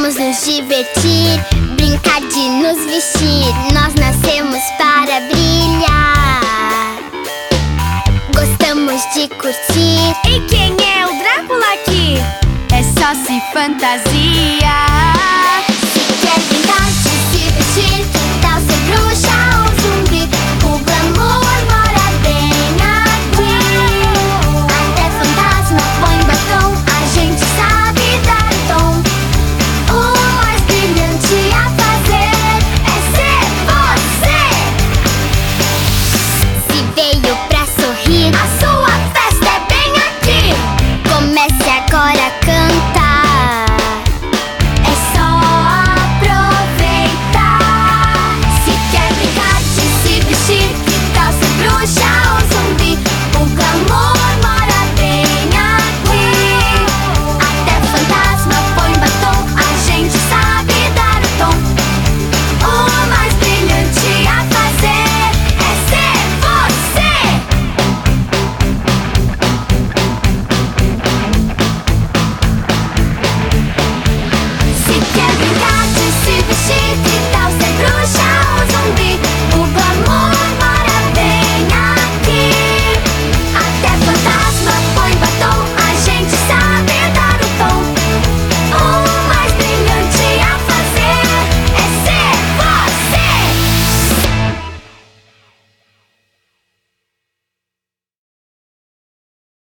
Vamos nos divertir, brincar de nos vestir. Nós nascemos para brilhar. Gostamos de curtir. E quem é o Drácula aqui? É só se fantasiar.